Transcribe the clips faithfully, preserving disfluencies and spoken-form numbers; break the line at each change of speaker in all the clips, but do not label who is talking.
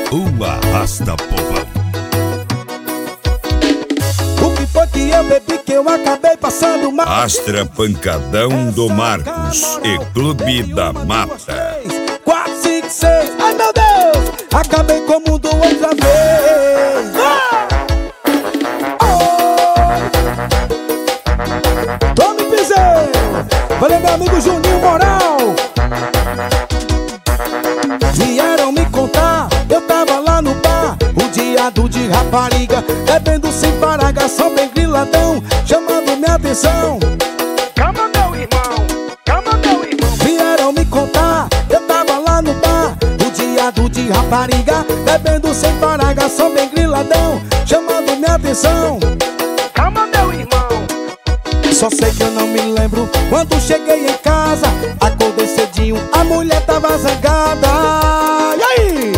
Uma rasta povão.
O que foi que eu bebi que eu acabei passando mal?
Astra Pancadão do Marcos e Clube da Mata.
Quatro, cinco, seis, ai meu Deus, acabei com o mundo outra vez. Ah! Oh! Tome piseiro, valeu meu amigo Juninho Moral. Vieram me contar, eu tava lá no bar, o diado de rapariga, bebendo sem parar, garçom bem griladão, chamando minha atenção.
Calma meu irmão, calma meu irmão.
Vieram me contar, eu tava lá no bar, o diado de rapariga, bebendo sem parar, garçom bem griladão, chamando minha atenção.
Calma meu irmão.
Só sei que eu não me lembro quando cheguei em casa, acordei cedinho, a mulher tava zangada. E aí?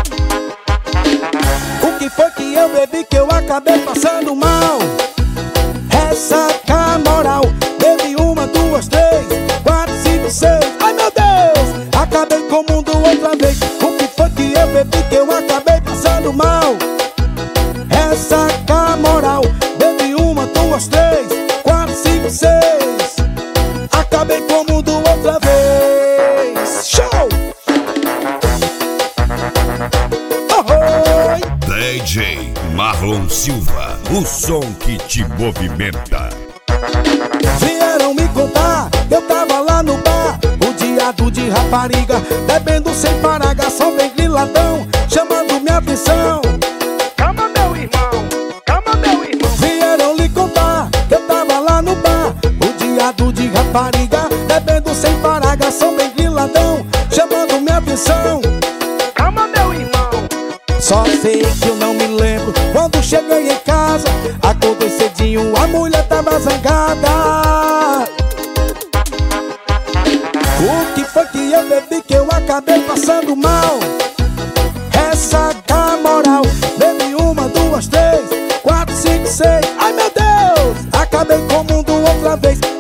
O que foi que eu bebi que eu acabei passando mal? Essa cá moral, bebi uma, duas, três, quatro, cinco, seis, ai meu Deus, acabei com o mundo outra vez. O que foi que eu bebi que eu acabei passando mal? Essa cá moral, bebi uma, duas, três, quatro, cinco, seis, acabei com o mundo outra vez. Show! Oh, oh.
D J Marlon Silva, o som que te movimenta.
Vieram me contar, eu tava lá no bar, o diado de rapariga, bebendo sem parar, garçom bem griladão, chamando minha atenção.
Calma meu irmão, calma meu irmão.
Vieram lhe contar, eu tava lá no bar, o diado de rapariga, bebendo sem parar, garçom bem griladão, chamando minha atenção.
Calma meu irmão.
Só sei que eu não me lembro quando cheguei em casa, acordei cedinho, a mulher tava zangada. O que foi que eu bebi que eu acabei passando mal? Essa cá moral, bebi uma, duas, três, quatro, cinco, seis, ai meu Deus, acabei com o mundo outra vez.